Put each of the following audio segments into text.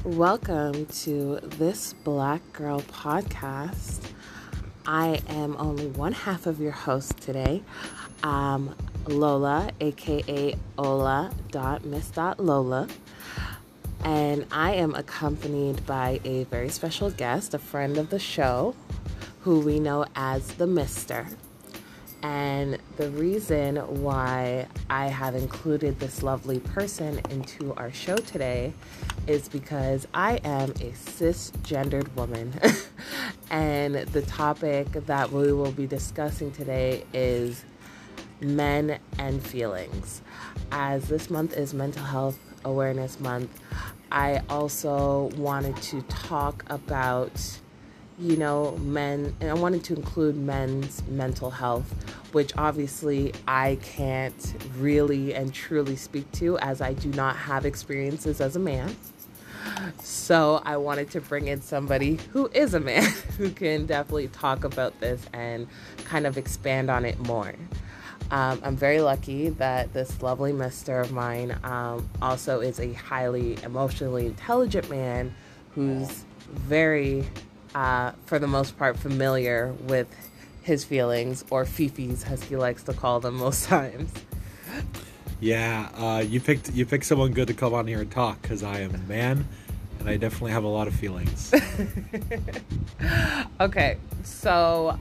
Welcome to This Black Girl podcast. I am only one half of your host today, Lola, aka Ola.Miss.Lola. And I am accompanied by a very special guest, a friend of the show, who we know as the Mister. And the reason why I have included this lovely person into our show today is because I am a cisgendered woman. And the topic that we will be discussing today is men and feelings. As this month is Mental Health Awareness Month, I also wanted to talk about men, and I wanted to include men's mental health, which obviously I can't really and truly speak to as I do not have experiences as a man. So I wanted to bring in somebody who is a man who can definitely talk about this and kind of expand on it more. I'm very lucky that this lovely mister of mine also is a highly emotionally intelligent man who's very for the most part, familiar with his feelings, or fifis, as he likes to call them most times. Yeah, you picked someone good to come on here and talk, because I am a man, and I definitely have a lot of feelings. Okay, so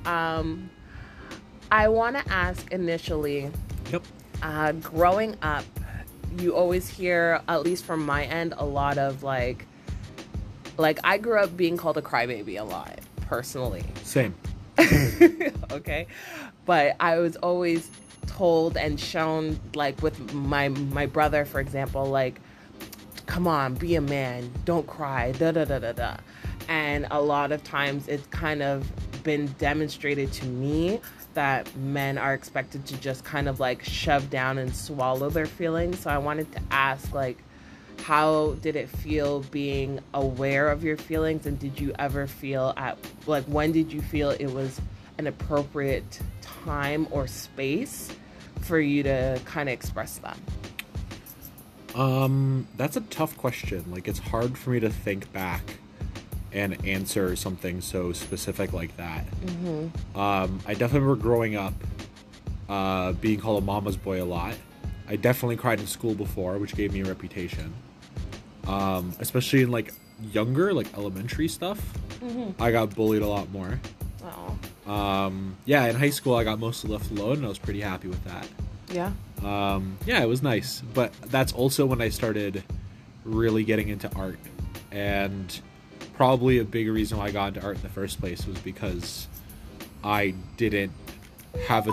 I want to ask initially. Yep. Growing up, you always hear, at least from my end, a lot of like I grew up being called a crybaby a lot, personally. Same. Okay. But I was always told and shown, like with my brother, for example, like, come on, be a man, don't cry, da-da-da-da-da. And a lot of times it's kind of been demonstrated to me that men are expected to just kind of like shove down and swallow their feelings. So I wanted to ask, like, how did it feel being aware of your feelings, and did you ever feel when did you feel it was an appropriate time or space for you to kind of express them? That's a tough question. Like, it's hard for me to think back and answer something so specific like that. Mm-hmm. I definitely remember growing up being called a mama's boy a lot. I definitely cried in school before, which gave me a reputation. Especially in like younger, like elementary stuff. Mm-hmm. I got bullied a lot more. Oh. Yeah, in high school I got mostly left alone, and I was pretty happy with that. Yeah. Yeah, it was nice. But that's also when I started really getting into art. And probably a big reason why I got into art in the first place was because I didn't have a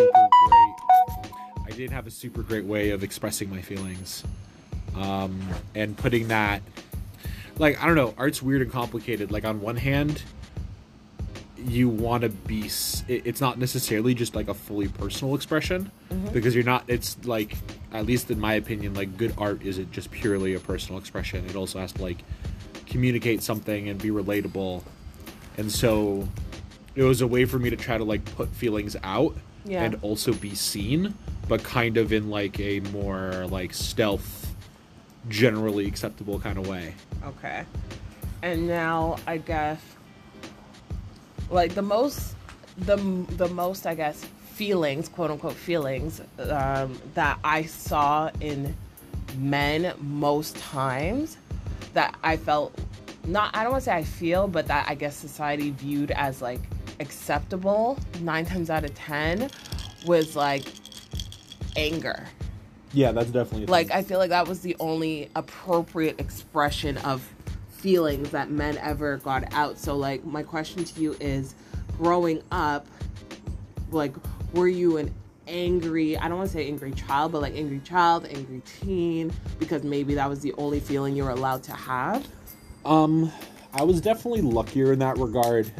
super great way of expressing my feelings. And putting that, like, I don't know, art's weird and complicated. Like, on one hand, you want to be, it's not necessarily just like a fully personal expression, mm-hmm. because it's like, at least in my opinion, like, good art isn't just purely a personal expression. It also has to like communicate something and be relatable. And so it was a way for me to try to like put feelings out, yeah, and also be seen, but kind of in like a more like stealth, generally acceptable kind of way. Okay. And now I guess like the most I guess feelings, quote unquote feelings, that I saw in men most times that I felt, I don't want to say I feel, but that I guess society viewed as like acceptable 9 times out of 10 was like anger. Yeah, that's definitely like, I feel like that was the only appropriate expression of feelings that men ever got out. So like, my question to you is, growing up, like, were you an angry, I don't want to say angry child, but like angry child, angry teen, because maybe that was the only feeling you were allowed to have? I was definitely luckier in that regard.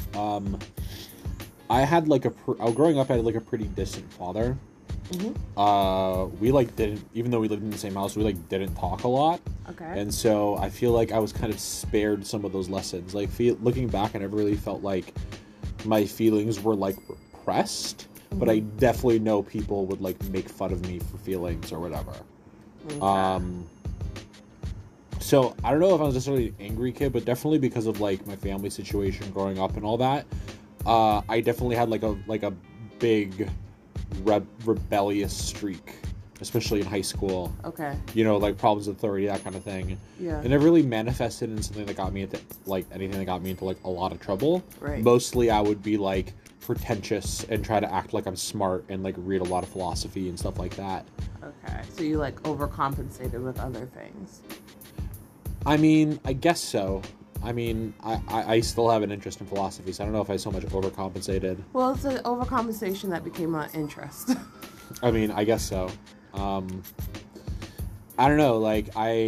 I had like growing up, I had like a pretty distant father. Mm-hmm. We like didn't, even though we lived in the same house, we like didn't talk a lot. Okay. And so I feel like I was kind of spared some of those lessons. Like, looking back, I never really felt like my feelings were like repressed, mm-hmm. but I definitely know people would like make fun of me for feelings or whatever. Okay. So I don't know if I was necessarily an angry kid, but definitely because of like my family situation growing up and all that, I definitely had like a big rebellious streak, especially in high school. Okay. You know, like problems with authority, that kind of thing. Yeah. And it really manifested in something that got me into like anything that got me into like a lot of trouble. Right. Mostly I would be like pretentious and try to act like I'm smart and like read a lot of philosophy and stuff like that. Okay. So you like overcompensated with other things. I mean, I guess so. I mean, I still have an interest in philosophy, so I don't know if I so much overcompensated. Well, it's an overcompensation that became an interest. I mean, I guess so. I don't know, like,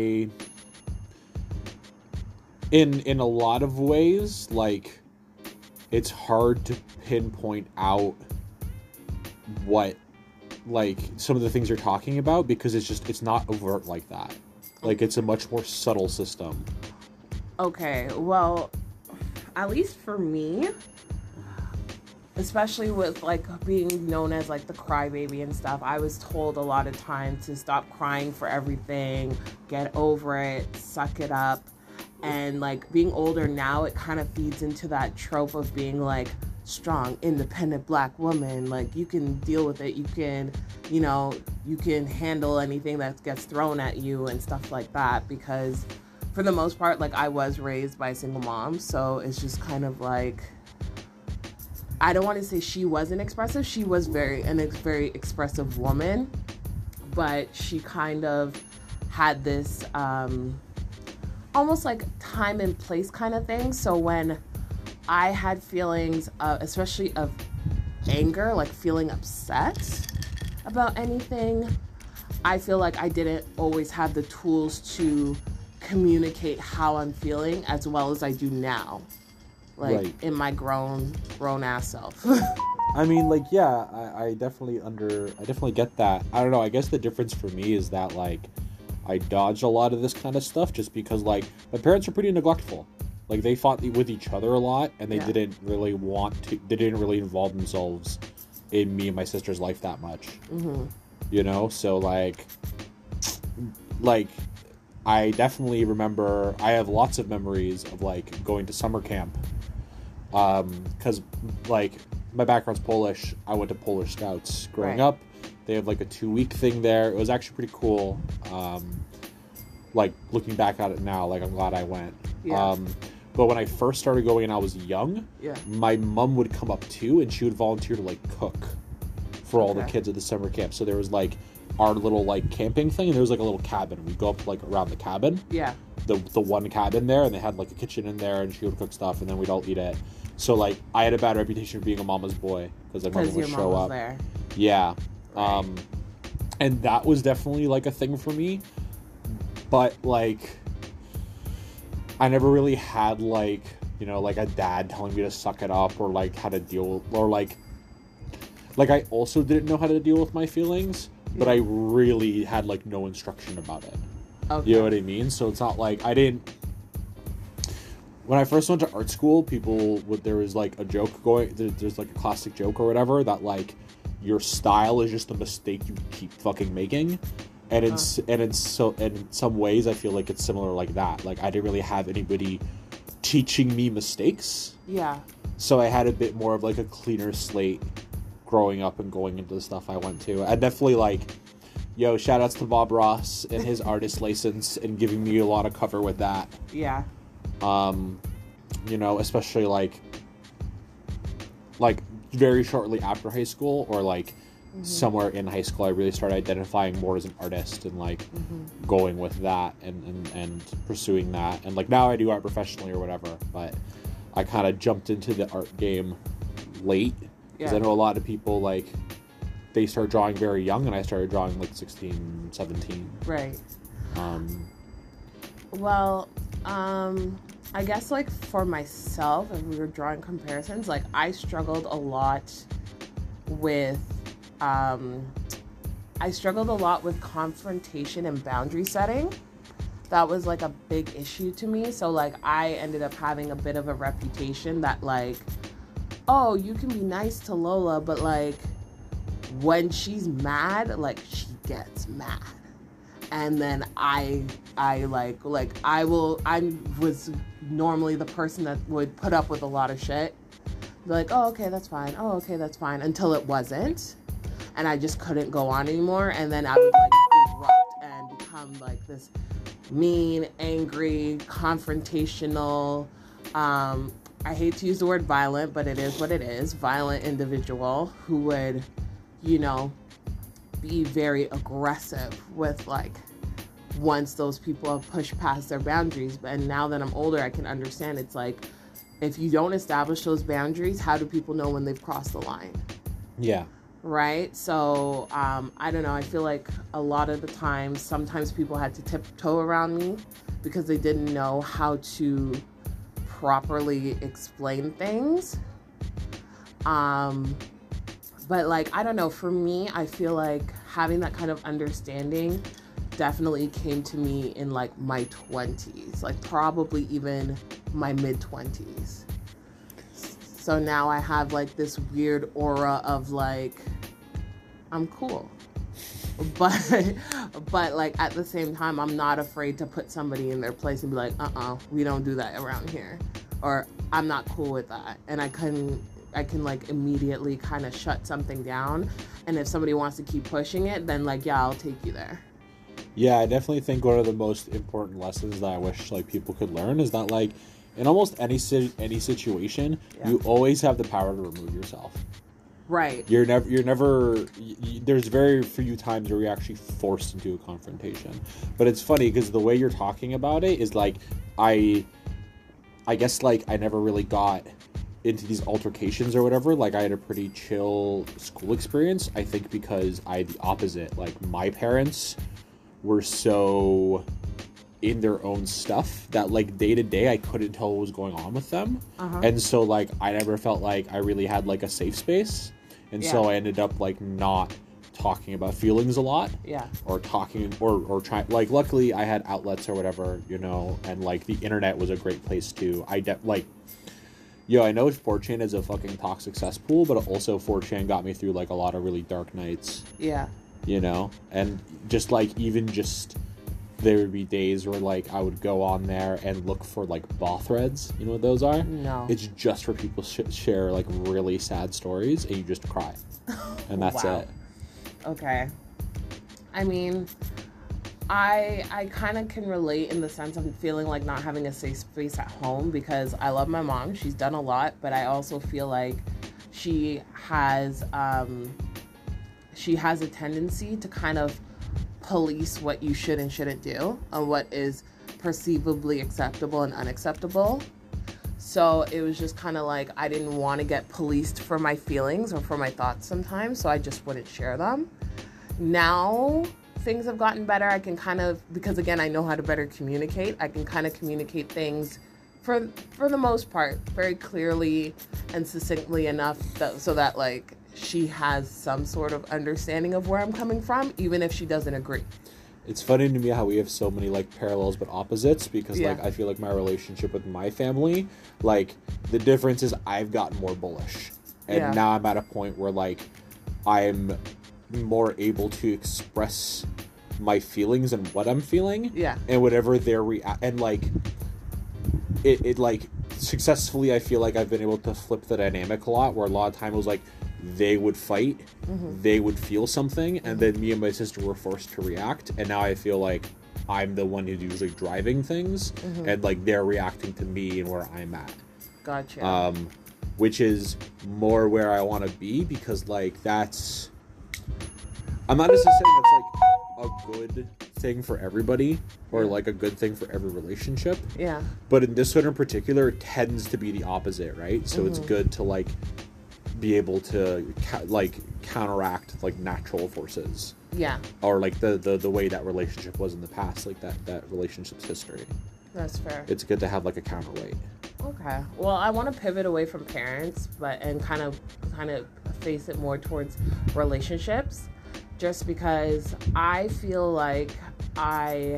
in a lot of ways, like, it's hard to pinpoint out what, like, some of the things you're talking about, because it's not overt like that. Like, it's a much more subtle system. Okay, well, at least for me, especially with like being known as like the crybaby and stuff, I was told a lot of times to stop crying for everything, get over it, suck it up. And like being older now, it kind of feeds into that trope of being like strong, independent black woman. Like you can deal with it, you can, you know, you can handle anything that gets thrown at you and stuff like that, because for the most part, like I was raised by a single mom, so it's just kind of like, I don't want to say she wasn't expressive. She was very expressive woman, but she kind of had this almost like time and place kind of thing. So when I had feelings, especially of anger, like feeling upset about anything, I feel like I didn't always have the tools to communicate how I'm feeling as well as I do now, like right. In my grown ass self. I mean, like, yeah, I definitely get that. I don't know, I guess the difference for me is that like I dodged a lot of this kind of stuff just because like my parents are pretty neglectful. Like they fought with each other a lot, and they didn't really involve themselves in me and my sister's life that much. Mm-hmm. You know, so like I definitely remember, I have lots of memories of like going to summer camp, because like my background's Polish. I went to Polish Scouts growing up. They have like a 2-week thing there. It was actually pretty cool. Like looking back at it now, like I'm glad I went. Yeah. But when I first started going and I was young, my mom would come up too, and she would volunteer to like cook for all the kids at the summer camp. So there was like our little like camping thing, and there was like a little cabin. We'd go up like around the cabin. Yeah. The one cabin there, and they had like a kitchen in there, and she would cook stuff, and then we'd all eat it. So like I had a bad reputation of being a mama's boy because my mom would show up. There. Yeah. Right. And that was definitely like a thing for me. But like I never really had like, you know, like a dad telling me to suck it up, or like how to deal, or like I also didn't know how to deal with my feelings. But I really had, like, no instruction about it. Okay. You know what I mean? So it's not like I didn't... When I first went to art school, there was, like, a joke going... There's, like, a classic joke or whatever that, like, your style is just a mistake you keep fucking making. And in some ways, I feel like it's similar like that. Like, I didn't really have anybody teaching me mistakes. Yeah. So I had a bit more of, like, a cleaner slate growing up and going into the stuff I went to. I definitely like, shout outs to Bob Ross and his artist license and giving me a lot of cover with that. Yeah. You know, especially like very shortly after high school, or like somewhere in high school, I really started identifying more as an artist and like going with that and pursuing that. And like now I do art professionally or whatever, but I kind of jumped into the art game late. Because I know a lot of people, like, they start drawing very young, and I started drawing, like, 16, 17. Right. Well, I guess, like, for myself, if we were drawing comparisons, like, I struggled a lot with, confrontation and boundary setting. That was, like, a big issue to me. So, like, I ended up having a bit of a reputation that, like, oh, you can be nice to Lola, but, like, when she's mad, like, she gets mad. and then I was normally the person that would put up with a lot of shit. Be like, oh, okay, that's fine. Oh, okay, that's fine. Until it wasn't. And I just couldn't go on anymore. And then I would like erupt and become like this mean, angry, confrontational, I hate to use the word violent, but it is what it is, violent individual who would, you know, be very aggressive with like once those people have pushed past their boundaries. And now that I'm older, I can understand it's like, if you don't establish those boundaries, how do people know when they've crossed the line? Yeah. Right? So, I don't know. I feel like a lot of the time, sometimes people had to tiptoe around me because they didn't know how to properly explain things. But like, I don't know. For me, I feel like having that kind of understanding definitely came to me in like my 20s, like probably even my mid-20s. So now I have like this weird aura of like, I'm cool. But like at the same time, I'm not afraid to put somebody in their place and be like, we don't do that around here. Or I'm not cool with that. And I can like immediately kind of shut something down. And if somebody wants to keep pushing it, then like, yeah, I'll take you there. Yeah, I definitely think one of the most important lessons that I wish like people could learn is that like in almost any situation, you always have the power to remove yourself. Right. You're never there's very few times where you're actually forced into a confrontation. But it's funny because the way you're talking about it is like I guess like I never really got into these altercations or whatever. Like I had a pretty chill school experience, I think, because I had the opposite. Like my parents were so in their own stuff that like day to day I couldn't tell what was going on with them. And so like I never felt like I really had like a safe space, and so I ended up like not talking about feelings a lot, or talking or trying, like luckily I had outlets or whatever, you know, and like the internet was a great place to I know 4chan is a fucking toxic cesspool, but also 4chan got me through like a lot of really dark nights, you know. And just like even just there would be days where like I would go on there and look for like ball threads. You know what those are? No. It's just for people share like really sad stories and you just cry. And that's it. Okay. I mean, I kind of can relate in the sense of feeling like not having a safe space at home, because I love my mom. She's done a lot, but I also feel like she has a tendency to kind of police what you should and shouldn't do and what is perceivably acceptable and unacceptable. So it was just kind of like I didn't want to get policed for my feelings or for my thoughts sometimes, so I just wouldn't share them. Now things have gotten better. I can kind of, because again, I know how to better communicate. I can kind of communicate things for the most part very clearly and succinctly enough so that like she has some sort of understanding of where I'm coming from, even if she doesn't agree. It's funny to me how we have so many like parallels but opposites, because like I feel like my relationship with my family, like the difference is I've gotten more bullish, and now I'm at a point where like I'm more able to express my feelings and what I'm feeling, and whatever their and like it like successfully, I feel like I've been able to flip the dynamic a lot, where a lot of time it was like they would fight, they would feel something, and then me and my sister were forced to react, and now I feel like I'm the one who's usually driving things, and like they're reacting to me and where I'm at. Gotcha. Which is more where I want to be, because like that's, I'm not necessarily saying that's like a good thing for everybody or like a good thing for every relationship. But in this one in particular, it tends to be the opposite, right? So it's good to like be able to like counteract like natural forces, or like the way that relationship was in the past, like that relationship's history. That's fair. It's good to have like a counterweight. Okay. Well, I want to pivot away from parents, and kind of face it more towards relationships, just because I feel like I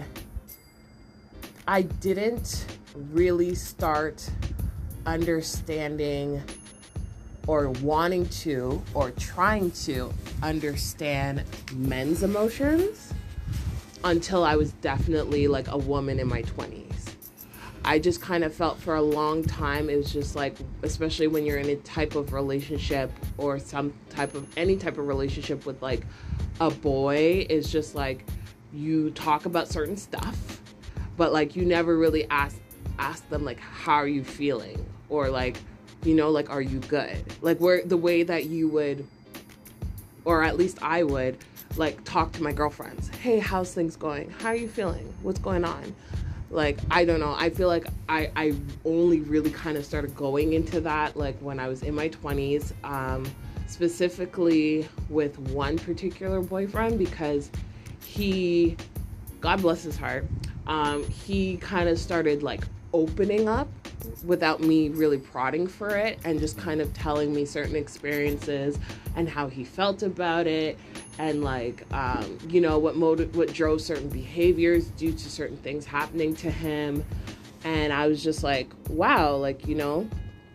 didn't really start understanding or wanting to or trying to understand men's emotions until I was definitely like a woman in my 20s. I just kind of felt for a long time it was just like, especially when you're in a type of relationship or any type of relationship with like a boy, is just like you talk about certain stuff, but like you never really ask them like, how are you feeling, or like, you know, like, are you good? Like, where the way that you would, or at least I would, like talk to my girlfriends, hey, how's things going, how are you feeling, what's going on? Like, I don't know. I feel like I only really kind of started going into that, like, when I was in my 20s, specifically with one particular boyfriend, because he, God bless his heart, he kind of started, like, opening up without me really prodding for it, and just kind of telling me certain experiences and how he felt about it, and like, you know, what drove certain behaviors due to certain things happening to him. And I was just like, wow, like, you know,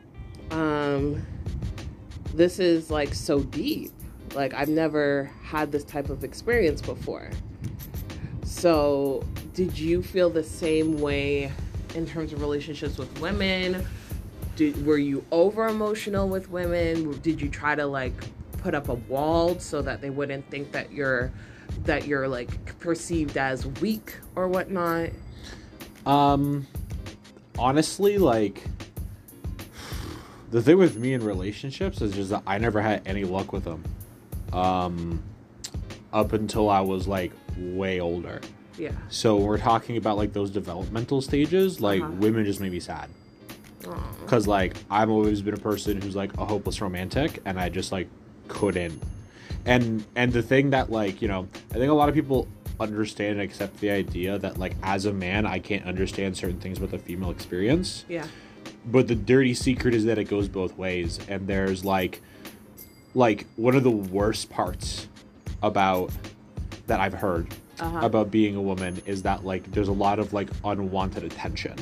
this is like so deep. Like, I've never had this type of experience before. So did you feel the same way in terms of relationships with women? Were you over emotional with women? Did you try to like put up a wall so that they wouldn't think that you're like perceived as weak or whatnot? Honestly, like, the thing with me in relationships is just that I never had any luck with them. Up until I was like way older. Yeah. So we're talking about like those developmental stages, like women just made me sad. Because like I've always been a person who's like a hopeless romantic, and I just like couldn't. And the thing that, like, you know, I think a lot of people understand and accept the idea that like as a man I can't understand certain things with a female experience. Yeah. But the dirty secret is that it goes both ways, and there's like one of the worst parts about that I've heard about being a woman is that like there's a lot of like unwanted attention.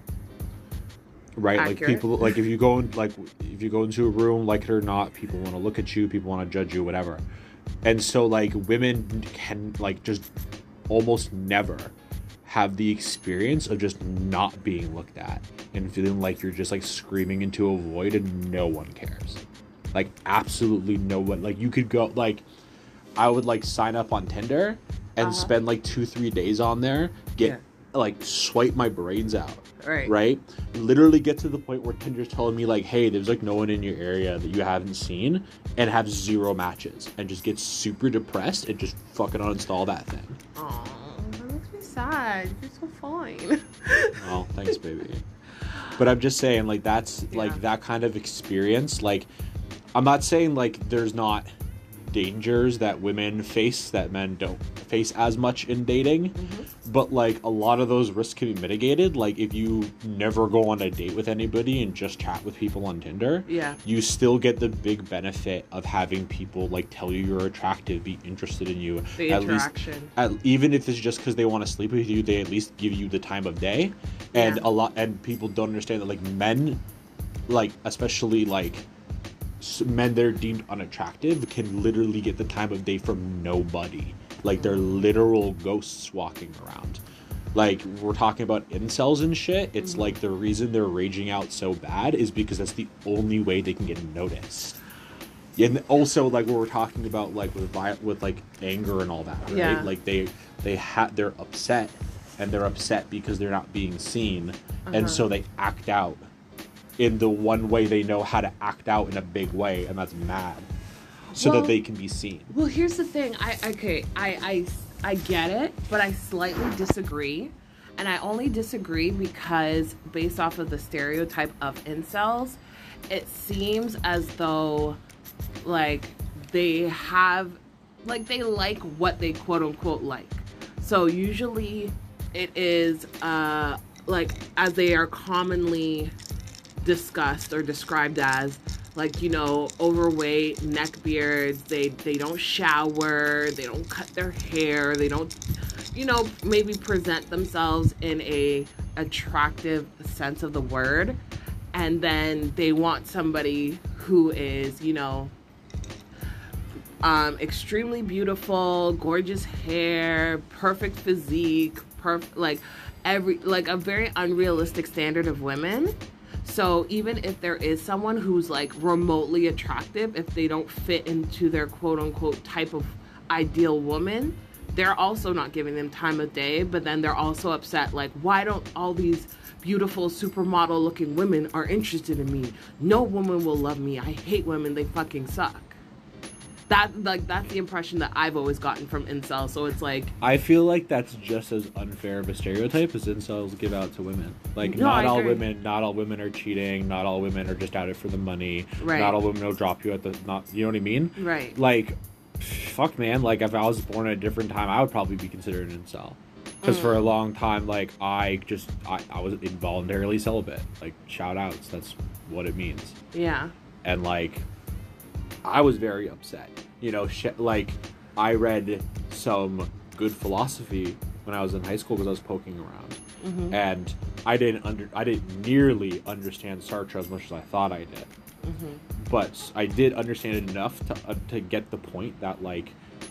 Right? Accurate. Like people, like if you go into a room, like it or not, people want to look at you, people want to judge you, whatever. And so like women can like just almost never have the experience of just not being looked at and feeling like you're just like screaming into a void and no one cares. Like absolutely no one. Like you could go, like I would like sign up on Tinder and spend like 2-3 days on there, like swipe my brains out. Right? Literally get to the point where Tinder's telling me like, hey, there's like no one in your area that you haven't seen, and have 0 matches, and just get super depressed and just fucking uninstall that thing. Aw, that makes me sad. You're so fine. Oh, thanks, baby. But I'm just saying, like, that's like that kind of experience. Like, I'm not saying like there's not dangers that women face that men don't face as much in dating, but like a lot of those risks can be mitigated. Like if you never go on a date with anybody and just chat with people on Tinder, you still get the big benefit of having people like tell you you're attractive, be interested in you, the interaction. Even if it's just because they want to sleep with you, they at least give you the time of day. And and people don't understand that like men, like especially like men that are deemed unattractive, can literally get the time of day from nobody. Like they're literal ghosts walking around. Like we're talking about incels and shit. It's like the reason they're raging out so bad is because that's the only way they can get noticed. And also like what we're talking about like with like anger and all that, right? Like they're upset, and they're upset because they're not being seen, and so they act out in the one way they know how to act out in a big way, and that's mad, so that they can be seen. Well, here's the thing. I get it, but I slightly disagree. And I only disagree because based off of the stereotype of incels, it seems as though like they have, like they like what they quote unquote like. So usually it is like as they are commonly discussed or described as, like, you know, overweight, neckbeards, they don't shower, they don't cut their hair, they don't, you know, maybe present themselves in a attractive sense of the word, and then they want somebody who is, you know, extremely beautiful, gorgeous hair, perfect physique, like a very unrealistic standard of women. So even if there is someone who's like remotely attractive, if they don't fit into their quote unquote type of ideal woman, they're also not giving them time of day. But then they're also upset, like, why don't all these beautiful supermodel looking women are interested in me? No woman will love me. I hate women. They fucking suck. That's the impression that I've always gotten from incels. So it's like, I feel like that's just as unfair of a stereotype as incels give out to women. Like, No, not I all agree. women are cheating. Not all women are just out it for the money. Right. Not all women will drop you at the you know what I mean? right. Like, fuck, man. Like, if I was born at a different time, I would probably be considered an incel. Because for a long time, like, I was involuntarily celibate. Like, shout outs. That's what it means. Yeah. And like, I was very upset. You know, like, I read some good philosophy when I was in high school because I was poking around, and I didn't nearly understand Sartre as much as I thought I did. But I did understand it enough to get the point that, like,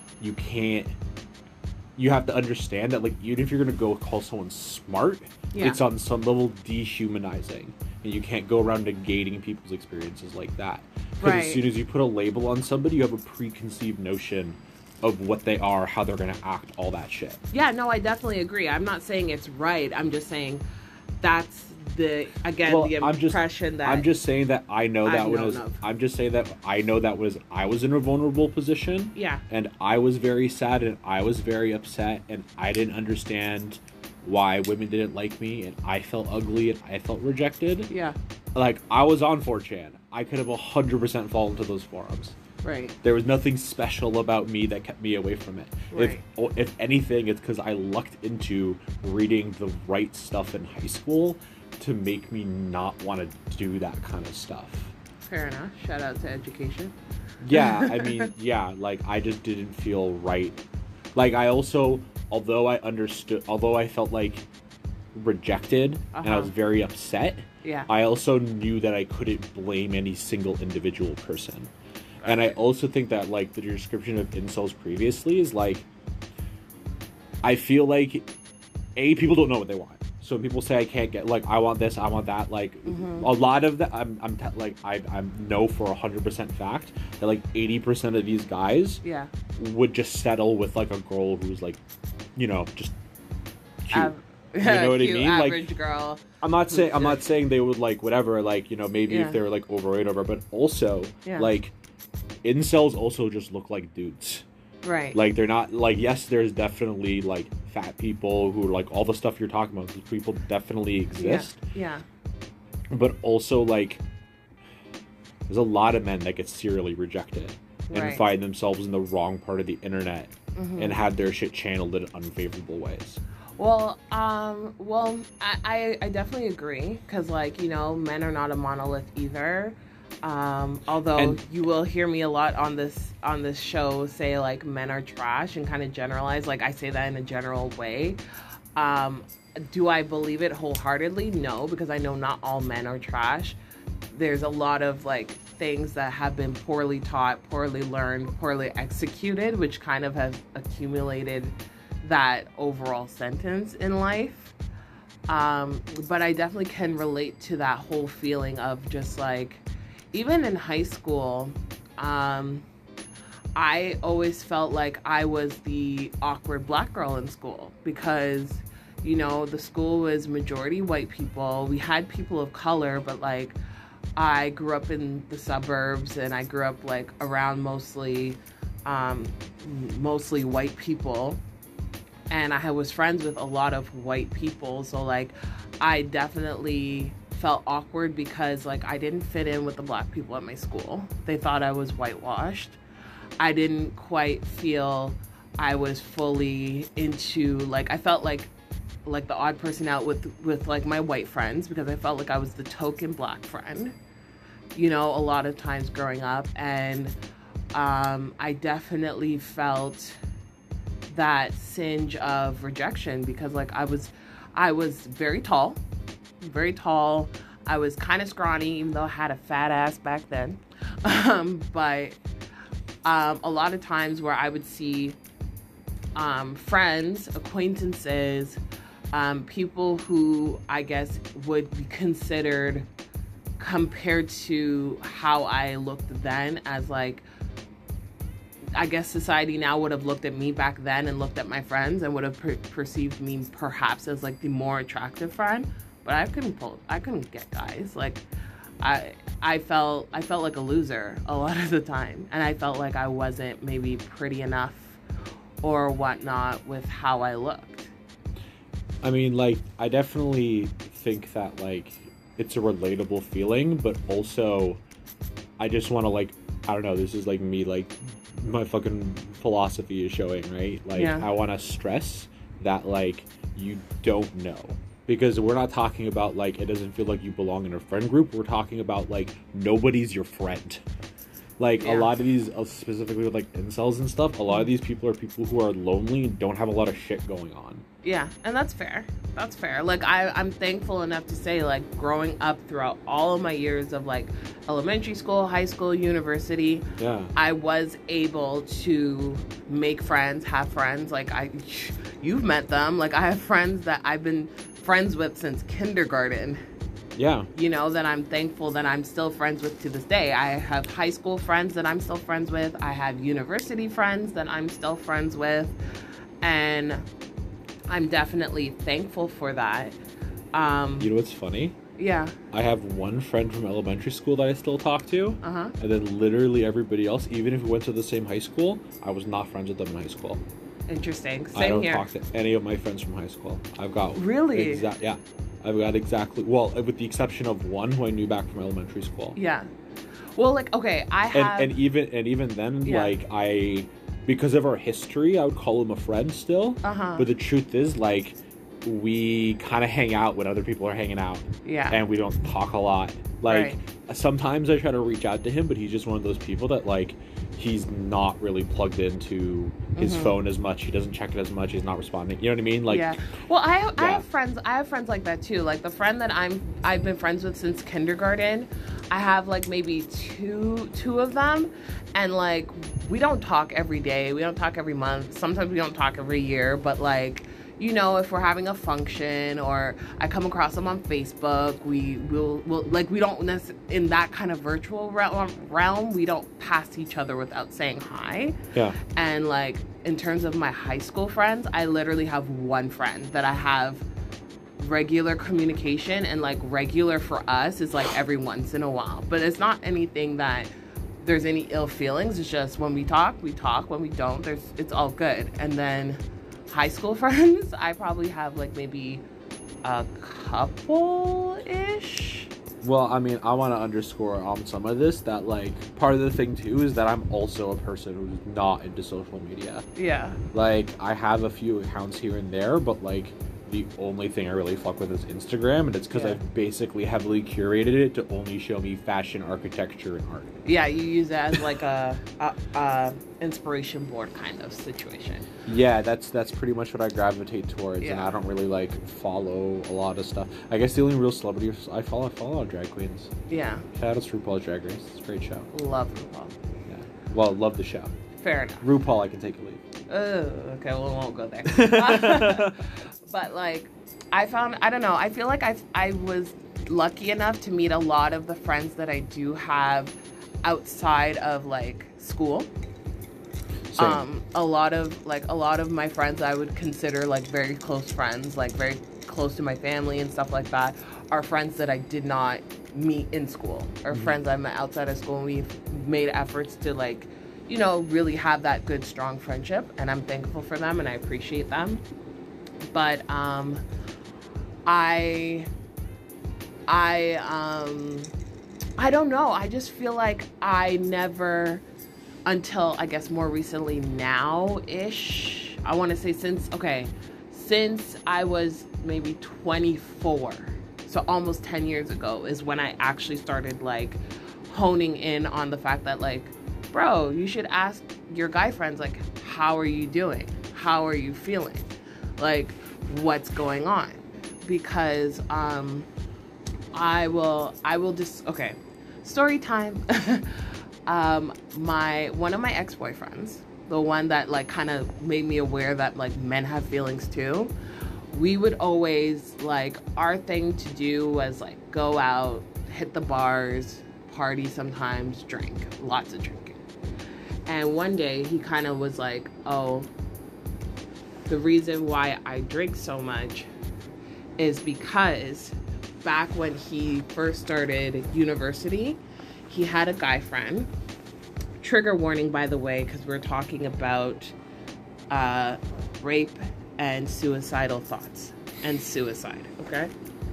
you have to understand that, like, even if you're gonna go call someone smart, Yeah. it's on some level dehumanizing, and you can't go around negating people's experiences like that. Because Right. as soon as you put a label on somebody, you have a preconceived notion of what they are, how they're gonna act, all that shit. Yeah, no, I definitely agree. I'm not saying it's right. I'm just saying that's the impression that I'm just saying that I know that I've when known was of. I'm just saying that I know that was I was in a vulnerable position. Yeah. And I was very sad and I was very upset and I didn't understand why women didn't like me and I felt ugly and I felt rejected. Yeah. Like, I was on 4chan. I could have 100% fallen to those forums. Right. There was nothing special about me that kept me away from it. Right. If anything, it's because I lucked into reading the right stuff in high school to make me not want to do that kind of stuff. Fair enough. Shout out to education. Yeah, I mean, yeah, like, I just didn't feel right. Like, I also, although I felt like rejected and I was very upset, Yeah. I also knew that I couldn't blame any single individual person. And I also think that, like, the description of incels previously is, like, I feel like, people don't know what they want. So when people say I can't get, like, I want this, I want that, like, a lot of that, I know for 100% fact that, like, 80% of these guys Yeah. would just settle with, like, a girl who's, like, you know, just cute. You know what I Cute, mean? average Like, girl. I'm not saying they would, like, whatever, like, you know, maybe Yeah. if they were, like, overweight or whatever, but also, Yeah. like, incels also just look like dudes. Right. Like, they're not, like, yes, there's definitely, like, fat people who are, like, all the stuff you're talking about, these people definitely exist, Yeah. but also, like, there's a lot of men that get serially rejected and Right. find themselves in the wrong part of the internet and have their shit channeled in unfavorable ways. Well, I definitely agree because, like, you know, men are not a monolith either. Although you will hear me a lot on this show say, like, men are trash and kind of generalize. Like, I say that in a general way. Do I believe it wholeheartedly? No, because I know not all men are trash. There's a lot of, like, things that have been poorly taught, poorly learned, poorly executed, which kind of have accumulated that overall sentence in life. But I definitely can relate to that whole feeling of just, like, even in high school, I always felt like I was the awkward black girl in school because, you know, the school was majority white people. We had people of color, but, like, I grew up in the suburbs and I grew up, like, around mostly white people. And I was friends with a lot of white people. So, like, I definitely felt awkward because, like, I didn't fit in with the black people at my school. They thought I was whitewashed. I didn't quite feel I was fully into, like, I felt like the odd person out with like my white friends because I felt like I was the token black friend, you know, a lot of times growing up. And I definitely felt that singe of rejection because, like, I was very tall. I was kind of scrawny, even though I had a fat ass back then. But a lot of times where I would see friends, acquaintances, people who I guess would be considered, compared to how I looked then, as like, I guess society now would have looked at me back then and looked at my friends and would have perceived me perhaps as like the more attractive friend. But I couldn't get guys. Like, I felt like a loser a lot of the time, and I felt like I wasn't maybe pretty enough or whatnot with how I looked. I mean, like, I definitely think that, like, it's a relatable feeling, but also I just want to, like, I don't know, this is like me, like, my fucking philosophy is showing, right? Like, I want to stress that, like, you don't know. Because we're not talking about, like, it doesn't feel like you belong in a friend group. We're talking about, like, nobody's your friend. Like, a lot of these, specifically with, like, incels and stuff, a lot of these people are people who are lonely and don't have a lot of shit going on. Yeah, and that's fair. That's fair. Like, I'm thankful enough to say, like, growing up throughout all of my years of, like, elementary school, high school, university, I was able to make friends, have friends. Like, you've met them. Like, I have friends that I've been friends with since kindergarten. Yeah. You know, that I'm thankful that I'm still friends with to this day. I have high school friends that I'm still friends with. I have university friends that I'm still friends with. And I'm definitely thankful for that. You know what's funny? Yeah. I have one friend from elementary school that I still talk to. Uh-huh. And then literally everybody else, even if we went to the same high school, I was not friends with them in high school. Interesting. Same I don't here. talk to any of my friends from high school. I've got... Really? Yeah. I've got exactly... Well, with the exception of one who I knew back from elementary school. Yeah. Well, like, okay, I have... And even then, like, because of our history, I would call him a friend still. Uh-huh. But the truth is, like, we kind of hang out when other people are hanging out. Yeah. And we don't talk a lot. Like, sometimes I try to reach out to him, but he's just one of those people that, like, he's not really plugged into his phone as much. He doesn't check it as much. He's not responding. You know what I mean? Like, yeah. Well, I have friends. I have friends like that too. Like the friend that I've been friends with since kindergarten. I have like maybe two of them, and like we don't talk every day. We don't talk every month. Sometimes we don't talk every year. But like, you know, if we're having a function or I come across them on Facebook, we'll like, we don't in that kind of virtual realm, we don't pass each other without saying hi. Yeah. And like, in terms of my high school friends, I literally have one friend that I have regular communication, and like regular for us is like every once in a while. But it's not anything that there's any ill feelings. It's just when we talk. When we don't, it's all good. And then high school friends, I probably have like maybe a couple-ish. Well, I mean, I want to underscore on some of this that, like, part of the thing, too, is that I'm also a person who's not into social media. Yeah. Like, I have a few accounts here and there, but, like, the only thing I really fuck with is Instagram, and it's because I've basically heavily curated it to only show me fashion, architecture, and art. Yeah, you use it as like a inspiration board kind of situation. Yeah, that's pretty much what I gravitate towards, and I don't really like follow a lot of stuff. I guess the only real celebrities I follow are drag queens. Yeah. Shout out to RuPaul's Drag Race. It's a great show. Love RuPaul. Yeah. Well, love the show. Fair enough. RuPaul, I can take a leave. Oh, okay, well, we won't go there. But like, I don't know, I feel like I was lucky enough to meet a lot of the friends that I do have outside of like school. Same. A lot of my friends I would consider like very close friends, like very close to my family and stuff like that, are friends that I did not meet in school, or friends I met outside of school, and we've made efforts to like, you know, really have that good, strong friendship, and I'm thankful for them and I appreciate them. But I don't know. I just feel like I never, until I guess more recently now-ish, I want to say since I was maybe 24, so almost 10 years ago is when I actually started like honing in on the fact that like, bro, you should ask your guy friends, like, how are you doing? How are you feeling? Like, what's going on? Because I will just, okay, story time. One of my ex-boyfriends, the one that like kind of made me aware that like men have feelings too, we would always like, our thing to do was like go out, hit the bars, party sometimes, drink, lots of drinking. And one day he kind of was like, oh, the reason why I drink so much is because back when he first started university, he had a guy friend. Trigger warning, by the way, because we're talking about rape and suicidal thoughts and suicide, okay?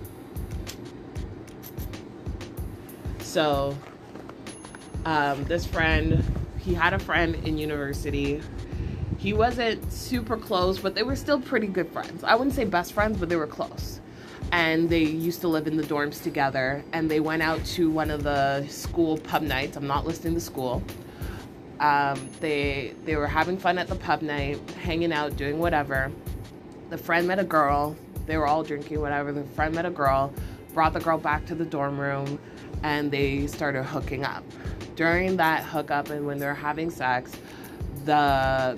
So, this friend, he had a friend in university. He wasn't super close, but they were still pretty good friends. I wouldn't say best friends, but they were close. And they used to live in the dorms together, and they went out to one of the school pub nights. I'm not listing the school. They were having fun at the pub night, hanging out, doing whatever. The friend met a girl. They were all drinking, whatever. The friend met a girl, brought the girl back to the dorm room, and they started hooking up. During that hookup and when they're having sex, the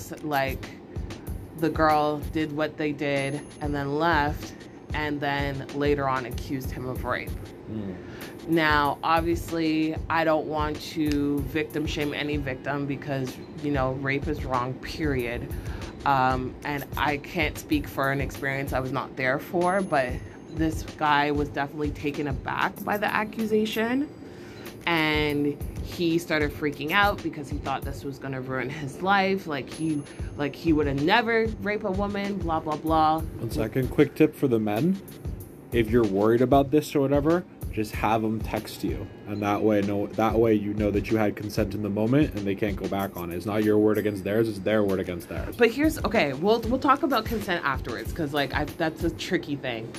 girl did what they did and then left, and then later on accused him of rape. Now, obviously, I don't want to victim shame any victim because, you know, rape is wrong, period. And I can't speak for an experience I was not there for, but this guy was definitely taken aback by the accusation. And he started freaking out because he thought this was going to ruin his life. Like he would have never raped a woman, blah, blah, blah. 1 second. Quick tip for the men. If you're worried about this or whatever, just have them text you. And that way you know that you had consent in the moment and they can't go back on it. It's not your word against theirs, it's their word against theirs. But we'll talk about consent afterwards because like that's a tricky thing.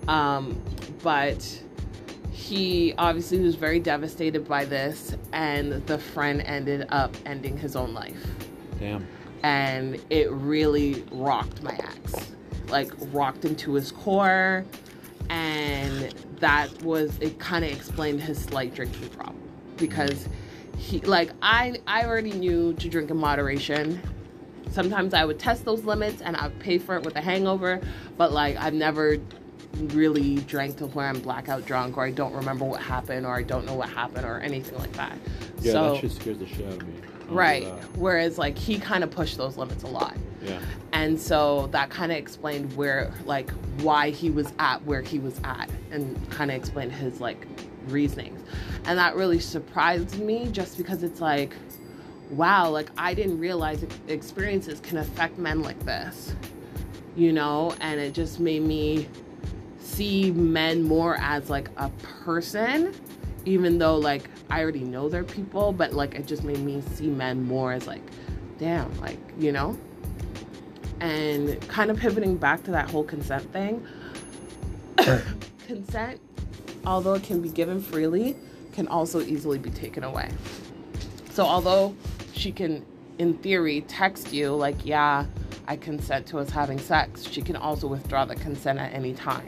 But he obviously was very devastated by this, and the friend ended up ending his own life. Damn. And it really rocked my ex. Like, rocked him to his core. And it kind of explained his slight drinking problem. Because I already knew to drink in moderation. Sometimes I would test those limits and I'd pay for it with a hangover. But, like, I've never really drank to where I'm blackout drunk, or I don't remember what happened, or I don't know what happened, or anything like that. Yeah, so, that shit scares the shit out of me. Right. Whereas like he kind of pushed those limits a lot. Yeah. And so that kind of explained why he was at where he was at, and kind of explained his like reasonings. And that really surprised me, just because it's like, wow, like I didn't realize experiences can affect men like this, you know? And it just made me see men more as like a person, even though like I already know they're people, but like it just made me see men more as like, damn, like, you know? And kind of pivoting back to that whole consent thing, consent, although it can be given freely, can also easily be taken away. So although she can, in theory, text you like, yeah, I consent to us having sex, she can also withdraw the consent at any time.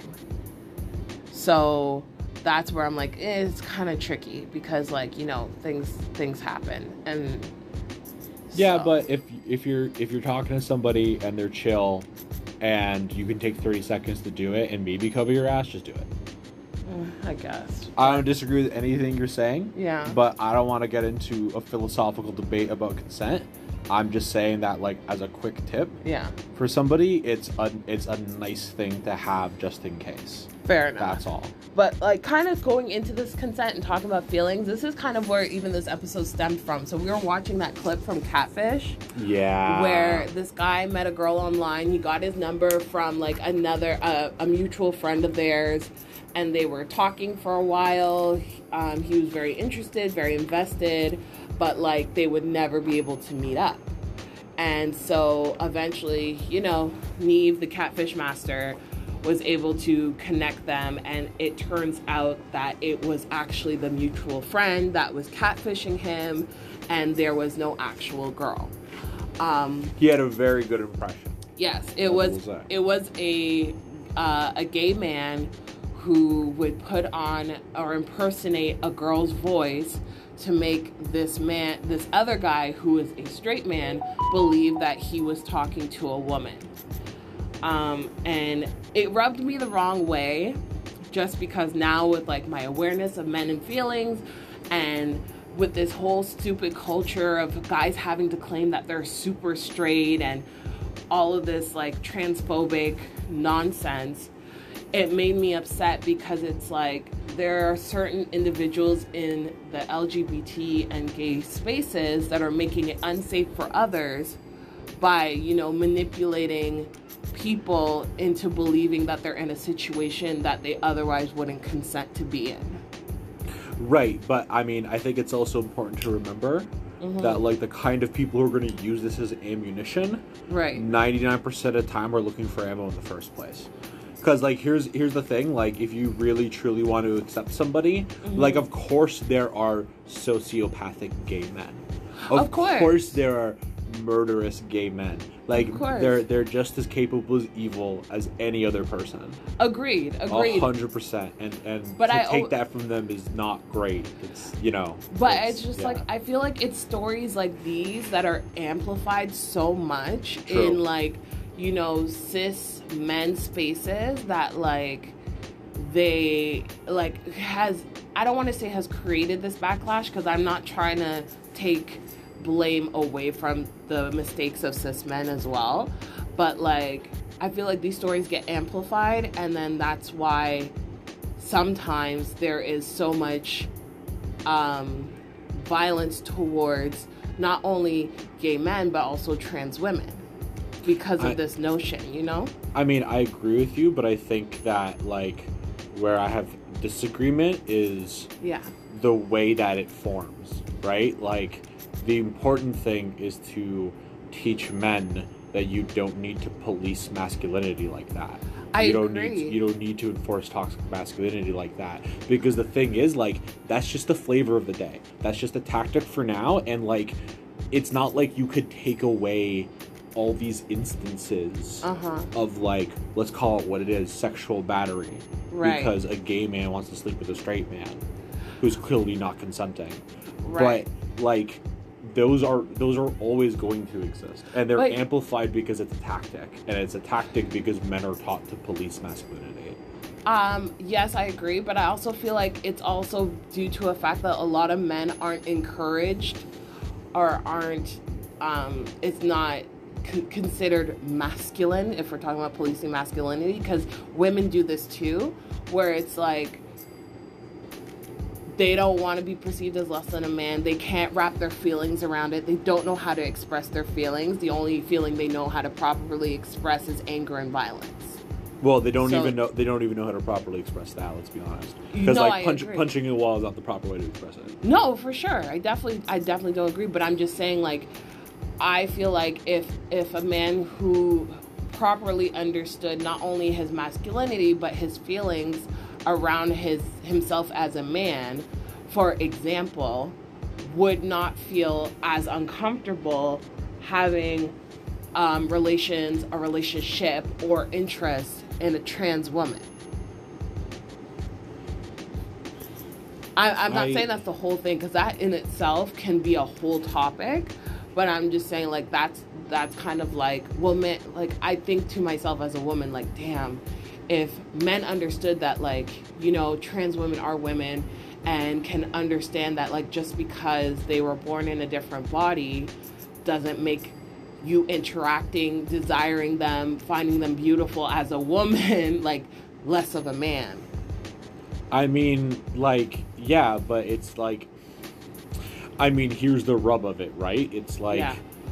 So that's where I'm like, it's kind of tricky because, like, you know, things happen. And yeah, but if you're talking to somebody and they're chill and you can take 30 seconds to do it and maybe cover your ass, just do it. I guess. I don't disagree with anything you're saying. Yeah. But I don't want to get into a philosophical debate about consent. I'm just saying that, like, as a quick tip. Yeah. For somebody, it's a nice thing to have just in case. Fair enough. That's all. But, like, kind of going into this consent and talking about feelings, this is kind of where even this episode stemmed from. So we were watching that clip from Catfish. Yeah. Where this guy met a girl online. He got his number from, like, a mutual friend of theirs. And they were talking for a while. He was very interested, very invested. But, like, they would never be able to meet up. And so eventually, you know, Neve, the Catfish master, was able to connect them, and it turns out that it was actually the mutual friend that was catfishing him, and there was no actual girl. He had a very good impression. Yes, it was a gay man who would put on or impersonate a girl's voice to make this other guy who is a straight man, believe that he was talking to a woman. And it rubbed me the wrong way, just because now with like my awareness of men and feelings, and with this whole stupid culture of guys having to claim that they're super straight and all of this like transphobic nonsense, it made me upset, because it's like there are certain individuals in the LGBT and gay spaces that are making it unsafe for others by, you know, manipulating people into believing that they're in a situation that they otherwise wouldn't consent to be in. Right, but I mean, I think it's also important to remember that like the kind of people who are going to use this as ammunition, right, 99% of the time are looking for ammo in the first place. Because like here's the thing, like if you really truly want to accept somebody, like of course there are sociopathic gay men. Of course there are murderous gay men. Like they're just as capable as evil as any other person. Agreed. 100%. And but to take that from them is not great. It's, you know. But it's just like, I feel like it's stories like these that are amplified so much in like, you know, cis men spaces that like they like I don't want to say has created this backlash, because I'm not trying to take blame away from the mistakes of cis men as well, but like I feel like these stories get amplified, and then that's why sometimes there is so much violence towards not only gay men but also trans women because of this notion, you know? I mean, I agree with you, but I think that like where I have disagreement is the way that it forms, right? Like the important thing is to teach men that you don't need to police masculinity like that. You don't need to enforce toxic masculinity like that. Because the thing is, like, that's just the flavor of the day. That's just a tactic for now, and like it's not like you could take away all these instances of like, let's call it what it is, sexual battery. Right. Because a gay man wants to sleep with a straight man who's clearly not consenting. Right. But like those are always going to exist, and they're amplified because it's a tactic, and it's a tactic because men are taught to police masculinity. Yes, I agree, but I also feel like it's also due to a fact that a lot of men aren't encouraged or aren't it's not considered masculine if we're talking about policing masculinity, because women do this too, where it's like they don't want to be perceived as less than a man. They can't wrap their feelings around it. They don't know how to express their feelings. The only feeling they know how to properly express is anger and violence. Well, they don't even know how to properly express that. Let's be honest, because like punching a wall is not the proper way to express it. No, for sure. I definitely don't agree. But I'm just saying, like, I feel like if a man who properly understood not only his masculinity but his feelings around himself as a man, for example, would not feel as uncomfortable having a relationship or interest in a trans woman. I'm not saying that's the whole thing, because that in itself can be a whole topic, but I'm just saying, like, that's kind of like, well, man, like, I think to myself as a woman, like, damn, if men understood that, like, you know, trans women are women and can understand that, like, just because they were born in a different body doesn't make you interacting, desiring them, finding them beautiful as a woman, like, less of a man. I mean, like, yeah, but it's like, I mean, here's the rub of it, right? It's like,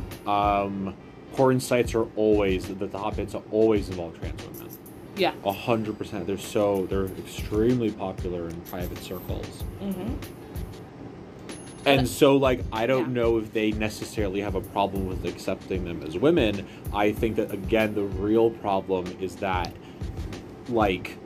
porn sites are always, the top hits are always involve trans women. Yeah. 100%. They're extremely popular in private circles. And so, like, I don't know if they necessarily have a problem with accepting them as women. I think that, again, the real problem is that, like,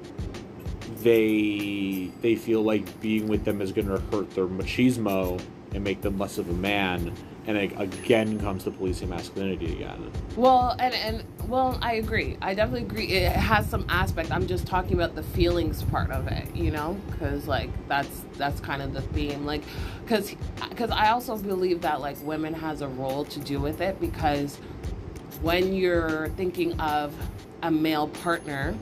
they feel like being with them is going to hurt their machismo and make them less of a man. And it again comes to policing masculinity again. Well, well, I agree. I definitely agree. It has some aspect. I'm just talking about the feelings part of it, you know, because like that's kind of the theme. Like, because I also believe that like women has a role to do with it, because when you're thinking of a male partner,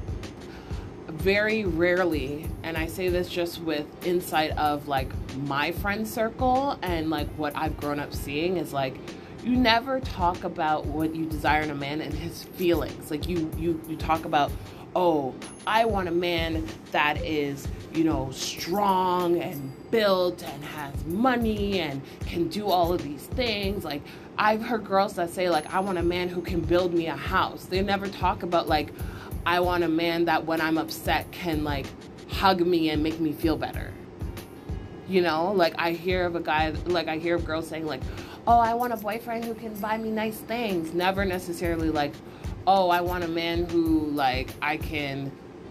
very rarely, and I say this just with insight of like my friend circle and like what I've grown up seeing, is like you never talk about what you desire in a man and his feelings. Like you talk about, oh, I want a man that is, you know, strong and built and has money and can do all of these things. Like I've heard girls that say like, I want a man who can build me a house. They never talk about like, I want a man that when I'm upset can like hug me and make me feel better. You know, like I hear of girls saying like, oh, I want a boyfriend who can buy me nice things. Never necessarily like, oh, I want a man who like I can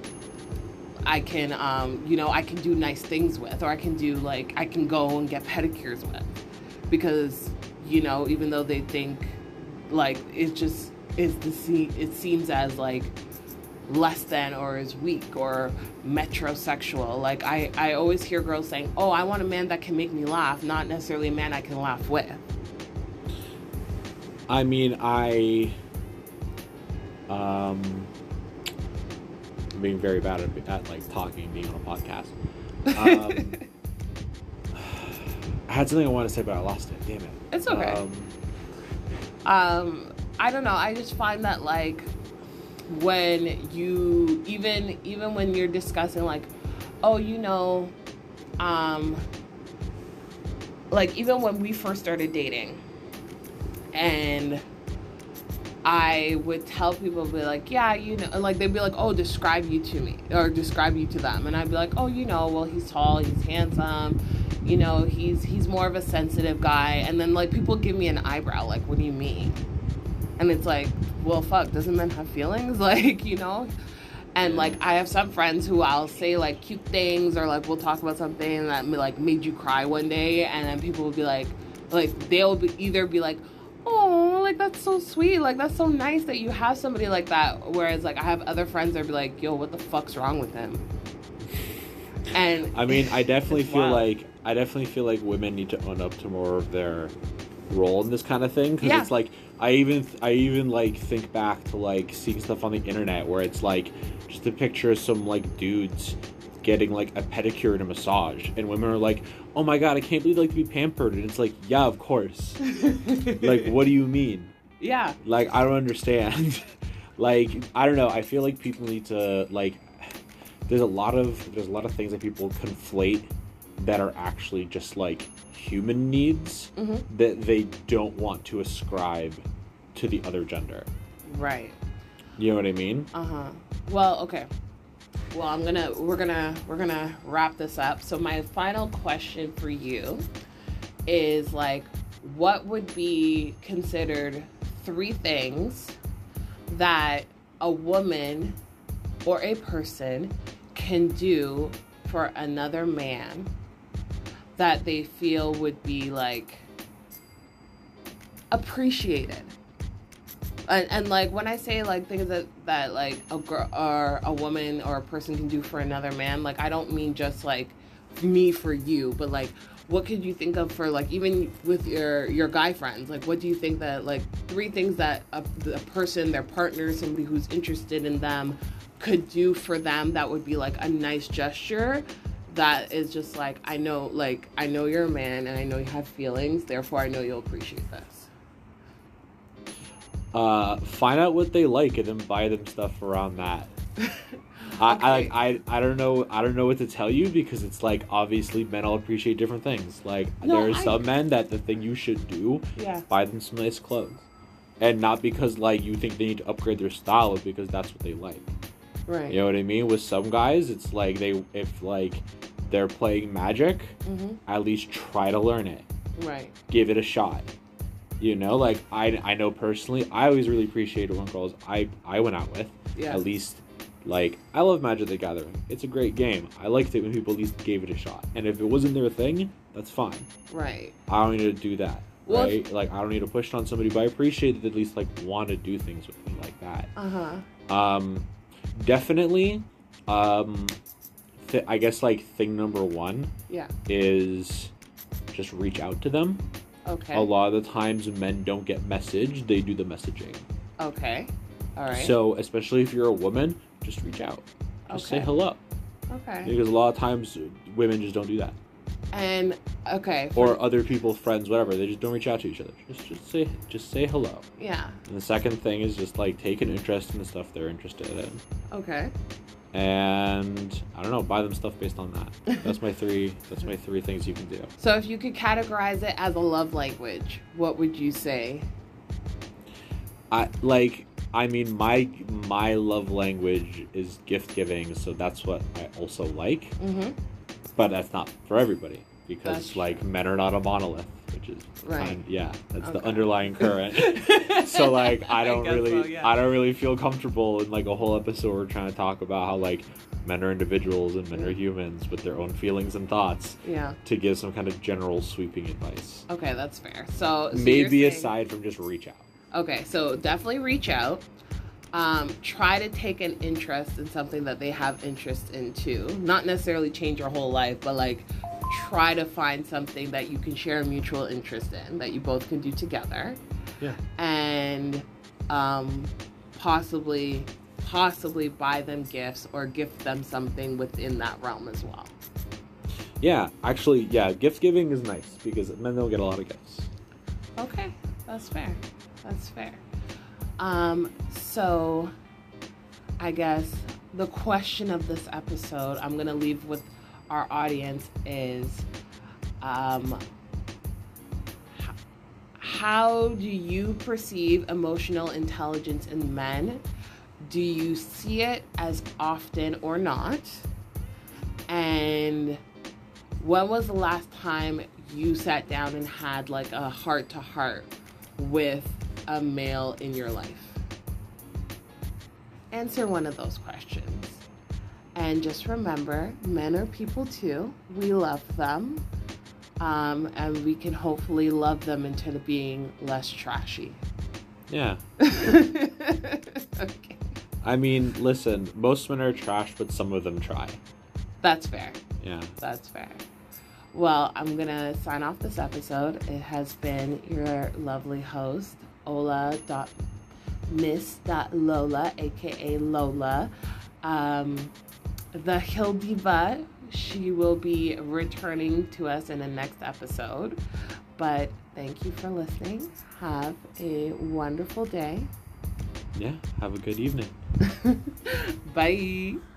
you know, I can do nice things with, or I can go and get pedicures with. Because, you know, even though they think like it seems as like less than or is weak or metrosexual. Like I always hear girls saying, oh, I want a man that can make me laugh, not necessarily a man I can laugh with. I mean, I'm being very bad at like talking, being on a podcast. I had something I wanted to say, but I lost it. Damn it. It's okay. I don't know. I just find that like when you even when you're discussing like, oh, you know, like even when we first started dating, and I would tell people, be like, yeah, you know, like they'd be like, oh, describe you to me, or describe you to them, and I'd be like, oh, you know, well, he's tall, he's handsome, you know, he's more of a sensitive guy, and then like people give me an eyebrow, like, what do you mean? And it's like, well, fuck, doesn't men have feelings? Like, you know? And like I have some friends who I'll say like cute things, or like we'll talk about something that like made you cry one day, and then people will be like they'll either be like, oh, like that's so sweet, like that's so nice that you have somebody like that, whereas like I have other friends that'll be like, yo, what the fuck's wrong with him? And I mean, I definitely feel like women need to own up to more of their role in this kind of thing, because it's like I even like think back to like seeing stuff on the internet where it's like just a picture of some like dudes getting like a pedicure and a massage, and women are like, oh my god, I can't believe like to be pampered, and it's like, yeah, of course. Like, what do you mean? Yeah, like I don't understand. Like, I don't know, I feel like people need to like, there's a lot of things that people conflate that are actually just like human needs that they don't want to ascribe to the other gender. Right. You know what I mean? Well, okay. Well, we're gonna wrap this up. So my final question for you is like, what would be considered 3 things that a woman or a person can do for another man that they feel would be like appreciated? And like when I say like things that like a girl or a woman or a person can do for another man, like I don't mean just like me for you, but like what could you think of for like even with your guy friends? Like what do you think that like 3 things that a person, their partner, somebody who's interested in them could do for them that would be like a nice gesture that is just like, I know you're a man and I know you have feelings, therefore I know you'll appreciate this. Find out what they like and then buy them stuff around that. Okay. I don't know what to tell you, because it's like obviously men all appreciate different things. Like there are some men that the thing you should do, buy them some nice clothes, and not because like you think they need to upgrade their style, but because that's what they like. Right. You know what I mean? With some guys, it's like if like they're playing Magic, at least try to learn it. Right. Give it a shot. You know, like I know personally, I always really appreciated when girls I went out with, at least, like, I love Magic the Gathering. It's a great game. I liked it when people at least gave it a shot. And if it wasn't their thing, that's fine. Right. I don't need to do that. Well, right? Like, I don't need to push it on somebody, but I appreciate that they at least like want to do things with me like that. Definitely. I guess like thing number one is just reach out to them. Okay. A lot of the times men don't get messaged, they do the messaging. Okay. All right. So especially if you're a woman, just reach out. Just say hello. Okay. Because a lot of times women just don't do that. And okay. Or other people, friends, whatever, they just don't reach out to each other. Just say hello. Yeah. And the second thing is just like take an interest in the stuff they're interested in. Okay. And I don't know, buy them stuff based on that. That's my three things you can do. So if you could categorize it as a love language, what would you say? I mean my love language is gift giving, so that's what I also like. But that's not for everybody, because like men are not a monolith, which is that's the underlying current. So like I don't really feel comfortable in like a whole episode trying to talk about how like men are individuals and men are humans with their own feelings and thoughts. Yeah. To give some kind of general sweeping advice. Okay, that's fair. So maybe aside from just reach out. Okay, so definitely reach out. Try to take an interest in something that they have interest in too. Not necessarily change your whole life, but like try to find something that you can share a mutual interest in, that you both can do together. Yeah. And possibly buy them gifts or gift them something within that realm as well. Yeah, actually, gift giving is nice because men don't get a lot of gifts. Okay, that's fair. That's fair. So I guess the question of this episode I'm going to leave with our audience is, how do you perceive emotional intelligence in men? Do you see it as often or not? And when was the last time you sat down and had like a heart-to-heart with a male in your life? Answer one of those questions. And just remember, men are people too. We love them. And we can hopefully love them into being less trashy. Yeah. Okay. I mean, listen, most men are trash, but some of them try. That's fair. Yeah. That's fair. Well, I'm going to sign off this episode. It has been your lovely host, Miss.Lola, aka Lola. The Hill Diva, she will be returning to us in the next episode. But thank you for listening. Have a wonderful day. Yeah, have a good evening. Bye.